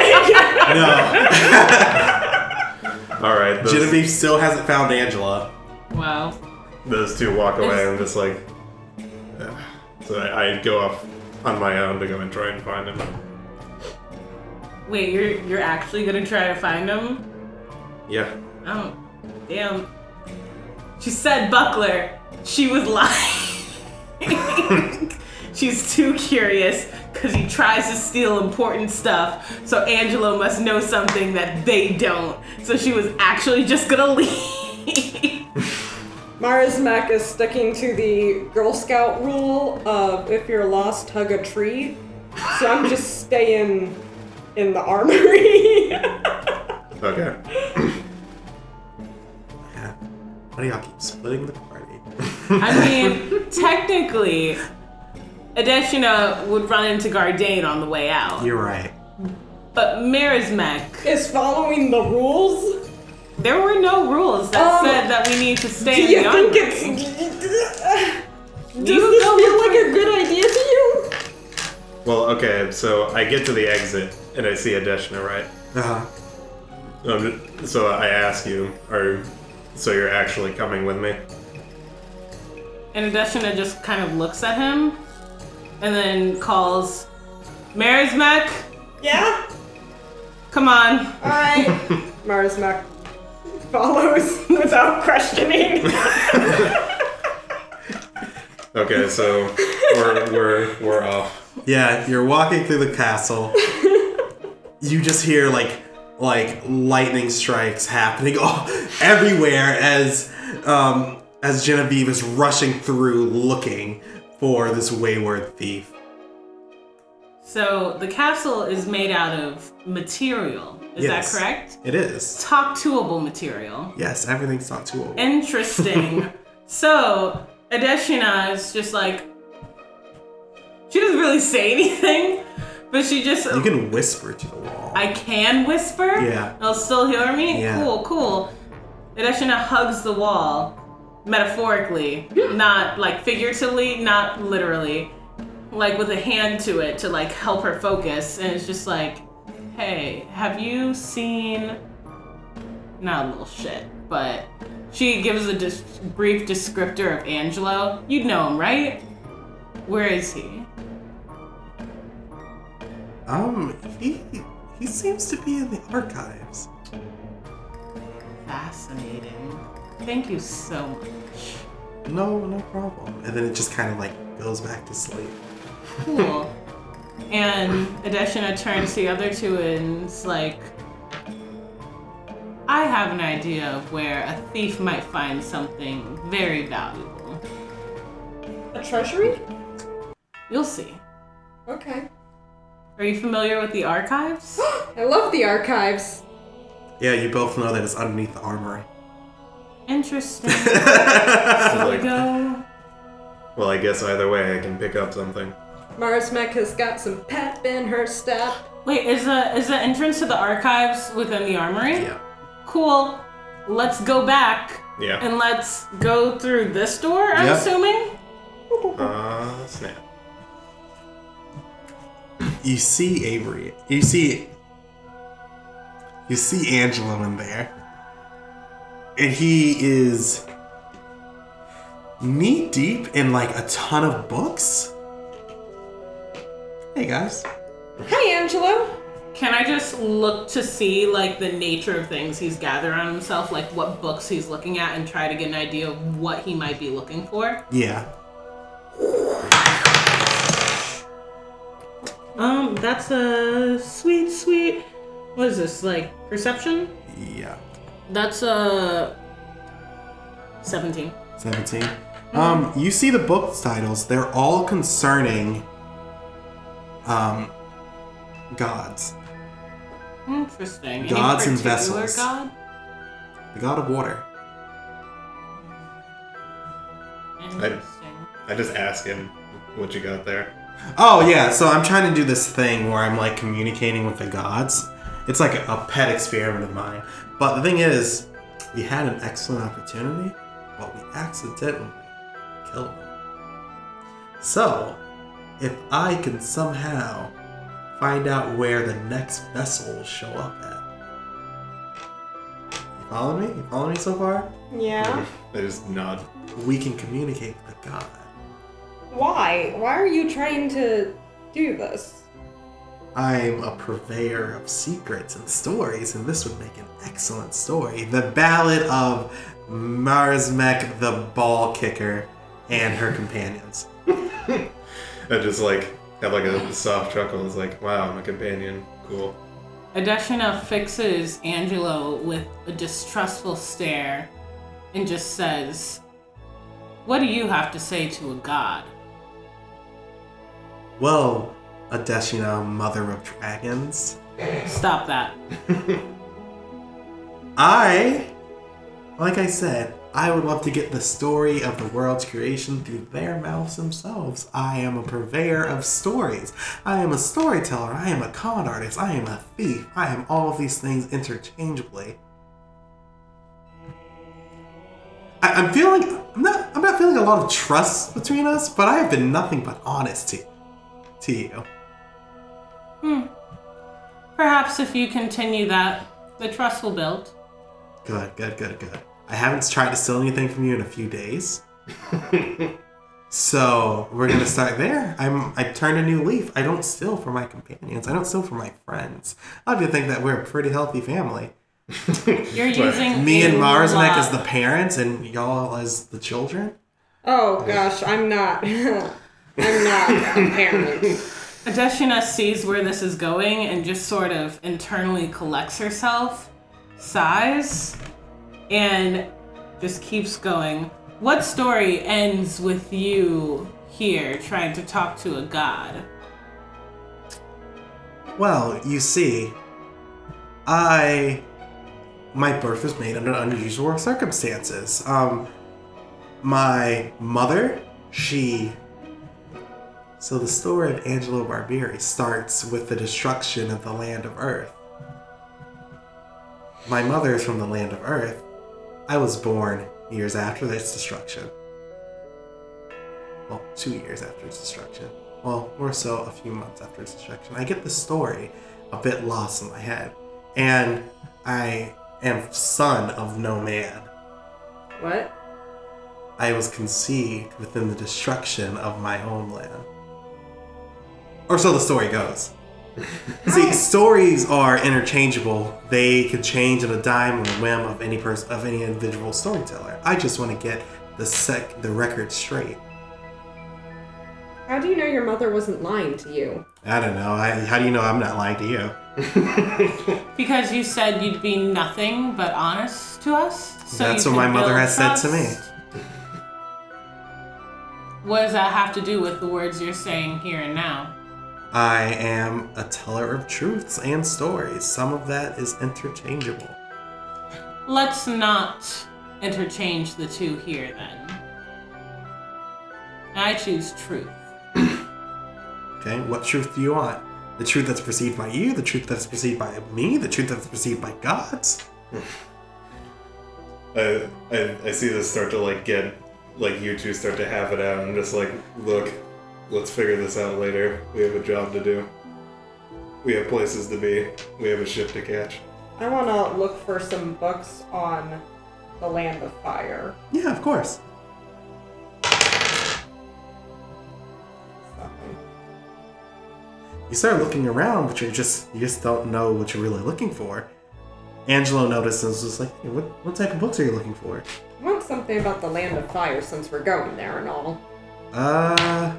anything? No. Alright, Genevieve still hasn't found Angela. Wow. those two walk away and I'm just like... So I go off on my own to go and try and find him. Wait, you're actually gonna try to find him? Yeah. Oh, damn. She said buckler. She was lying. She's too curious because he tries to steal important stuff, so Angelo must know something that they don't. So she was actually just gonna leave. Marismek is sticking to the Girl Scout rule of if you're lost, hug a tree. So I'm just staying in the armory. Okay. Yeah. Why do y'all keep splitting the party? I mean, technically, Adeshina would run into Gardain on the way out. You're right. But Marismek, Is following the rules. there were no rules that said that we need to Do stay in you the think armory. Does this feel like a good idea to you? Well, okay, so I get to the exit and I see Adeshina, right? Uh-huh. So I ask you, so you're actually coming with me? And Adeshina just kind of looks at him and then calls, Marismek, Yeah? come on. Alright. Marismek follows without questioning. Okay, so we're off. Yeah, you're walking through the castle. You just hear like lightning strikes happening everywhere as Genevieve is rushing through looking for this wayward thief. So the castle is made out of material. Is Yes. that correct? It is. Talk-toable material. Yes, everything's not too old. Interesting. So Adeshina is just like, she doesn't really say anything, but she just. You can whisper to the wall. I can whisper? Yeah. It'll still hear me? Yeah. Cool. Adeshina hugs the wall, metaphorically, not like figuratively, not literally, like with a hand to it to like help her focus. And it's just like, hey, have you seen, not a little shit, but she gives a brief descriptor of Angelo. You'd know him, right? Where is he? He seems to be in the archives. Fascinating. Thank you so much. No problem. And then it just kind of like goes back to sleep. Cool. And Adeshina turns to the other two and is like, I have an idea of where a thief might find something very valuable. A treasury? You'll see. Okay. Are you familiar with the archives? I love the archives. Yeah, you both know that it's underneath the armory. Interesting. So we go. Well, I guess either way I can pick up something. Marismek has got some pep in her step. Wait, is the entrance to the archives within the armory? Yeah. Cool. Let's go back. Yeah. And let's go through this door, I'm Yep. assuming? Snap. You see Avery. You see Angelo in there. And he is knee deep in like a ton of books. Hey guys. Hi, Angelo. Can I just look to see like the nature of things he's gathered on himself, like what books he's looking at, and try to get an idea of what he might be looking for? Yeah. That's a sweet. What is this, like perception? Yeah. That's a 17. 17. You see the book titles. They're all concerning gods. Interesting. Gods Any and particular vessels. God? The god of water. Interesting. I just ask him what you got there. Oh yeah, so I'm trying to do this thing where I'm like communicating with the gods. It's like a pet experiment of mine. But the thing is, we had an excellent opportunity, but we accidentally killed them. So, if I can somehow find out where the next vessel will show up at. You follow me? You follow me so far? Yeah. I just nod. We can communicate with the god. Why? Why are you trying to do this? I'm a purveyor of secrets and stories, and this would make an excellent story. The Ballad of Marismek the Ball Kicker and her companions. I just like have like a soft chuckle. It's like, wow, my companion, cool. Adeshina fixes Angelo with a distrustful stare and just says, what do you have to say to a god? Well, Adeshina, mother of dragons, Stop that. like I said, I would love to get the story of the world's creation through their mouths themselves. I am a purveyor of stories. I am a storyteller. I am a con artist. I am a thief. I am all of these things interchangeably. I'm not feeling a lot of trust between us, but I have been nothing but honest to you. Perhaps if you continue that, the trust will build. Good. I haven't tried to steal anything from you in a few days. So we're gonna start there. I turned a new leaf. I don't steal from my companions. I don't steal from my friends. I like to think that we're a pretty healthy family. You're using Me and a Marsmek lot. as the parents, and y'all as the children. Oh gosh, I'm not. I'm not a parent. Adeshina sees where this is going and just sort of internally collects herself, sighs, and just keeps going. What story ends with you here trying to talk to a god? Well, you see, my birth was made under unusual circumstances. My mother, So the story of Angelo Barbieri starts with the destruction of the land of Earth. My mother is from the land of Earth. I was born years after its destruction. Well, 2 years after its destruction. Well, more so a few months after its destruction. I get the story a bit lost in my head. And I am son of no man. What? I was conceived within the destruction of my homeland. Or so the story goes. See, stories are interchangeable. They could change on a dime or a whim of any person, of any individual storyteller. I just want to get the record straight. How do you know your mother wasn't lying to you? I don't know. How do you know I'm not lying to you? Because you said you'd be nothing but honest to us? So That's you what my could mother build has said to me. trust? What does that have to do with the words you're saying here and now? I am a teller of truths and stories. Some of that is interchangeable. Let's not interchange the two here then. I choose truth. Okay, what truth do you want? The truth that's perceived by you, the truth that's perceived by me, the truth that's perceived by gods? I see this start to get you two start to have it out. I'm just like, look, let's figure this out later. We have a job to do. We have places to be. We have a ship to catch. I want to look for some books on the Land of Fire. Yeah, of course. You start looking around, but you just don't know what you're really looking for. Angelo notices, was like, hey, what type of books are you looking for? I want something about the Land of Fire since we're going there and all. I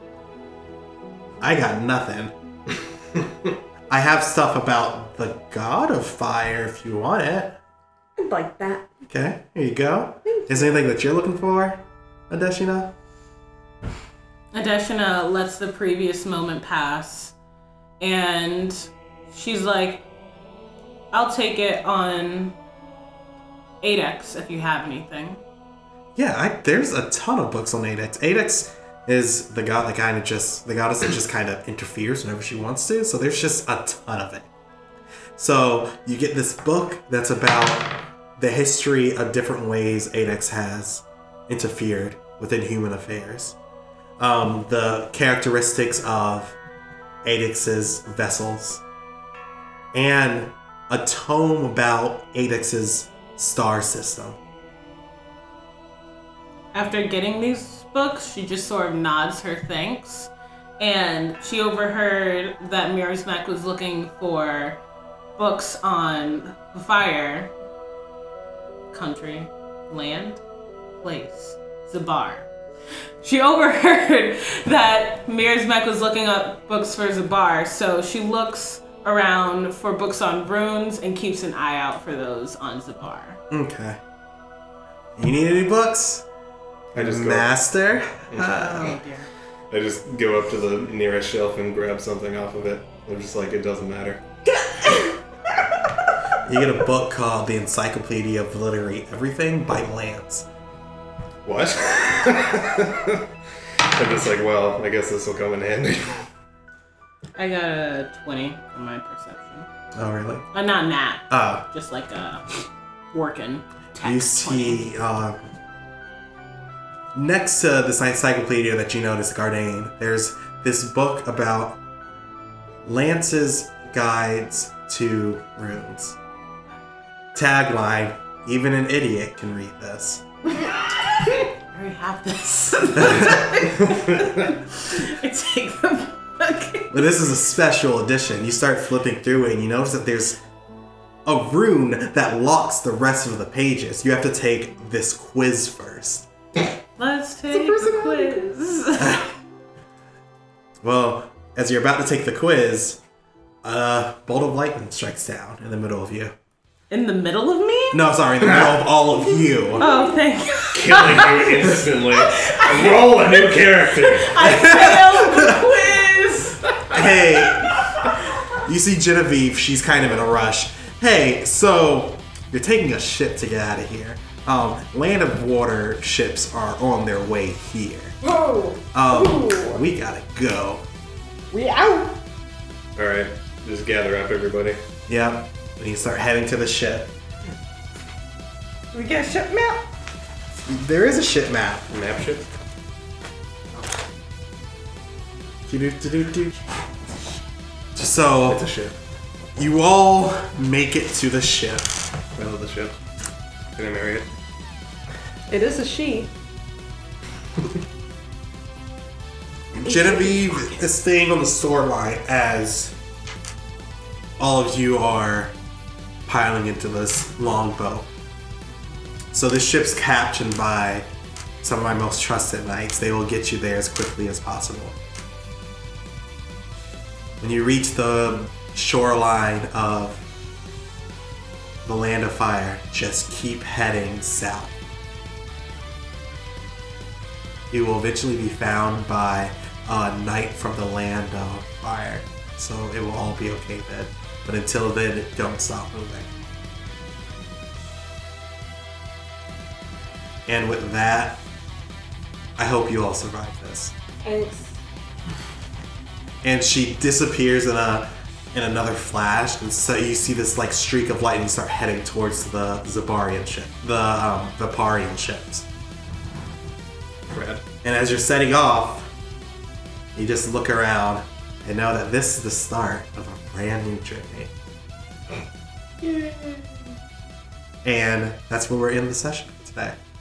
got nothing. I have stuff about the God of Fire if you want it. I'd like that. Okay, here you go. Is there anything that you're looking for, Adeshina? Adeshina lets the previous moment pass, and she's like, I'll take it on 8X if you have anything. Yeah, there's a ton of books on 8X. 8X is the god that the goddess that just kind of interferes whenever she wants to. So there's just a ton of it. So you get this book that's about the history of different ways 8X has interfered within human affairs. The characteristics of 8X's vessels, and a tome about 8X's star system. After getting these books, she just sort of nods her thanks, and she overheard that Mirazmek was looking for books on the fire, country, land, place, Zabar. She overheard that Mirazmek was looking up books for Zabar, so she looks around for books on runes and keeps an eye out for those on Zabar. Okay. You need any books? I just Master? Oh dear. I just go up to the nearest shelf and grab something off of it. I'm just like, it doesn't matter. You get a book called The Encyclopedia of Literary Everything by Lance. What? I'm just like, well, I guess this will come in handy. I got a 20 on my perception. Oh, really? Not nat, Oh. just like a working tech You 20. see, next to this encyclopedia that you notice, Gardain, there's this book about Lance's guides to runes. Tagline, even an idiot can read this. already have this. I take the book. But this is a special edition. You start flipping through it and you notice that there's a rune that locks the rest of the pages. You have to take this quiz first. Let's take the quiz. Well, as you're about to take the quiz, a bolt of lightning strikes down in the middle of you. In the middle of me? No, sorry, in the middle of all of you. Oh, thank you. Killing you instantly. Roll a new character. I failed the quiz. Hey, you see Genevieve, she's kind of in a rush. Hey, so you're taking a ship to get out of here. Land of Water ships are on their way here. Oh. We gotta go. We out. Alright, just gather up, everybody. Yep. And you start heading to the ship. We get a ship map. There is a ship map. Map ship? So It's a ship. you all make it to the ship. I love the ship. Can I marry it? It is a she. Genevieve is staying on the shoreline as all of you are piling into this longboat. So this ship's captained by some of my most trusted knights. They will get you there as quickly as possible. When you reach the shoreline of the Land of Fire, just keep heading south. You will eventually be found by a knight from the Land of Fire. So it will all be okay then. But until then, don't stop moving. And with that, I hope you all survive this. Thanks. And she disappears in another flash, and so you see this like streak of lightning start heading towards the Zabarian ship, the Viparian ships. Rad. And as you're setting off, you just look around and know that this is the start of a brand new journey. Yay! And that's where we're in the session today.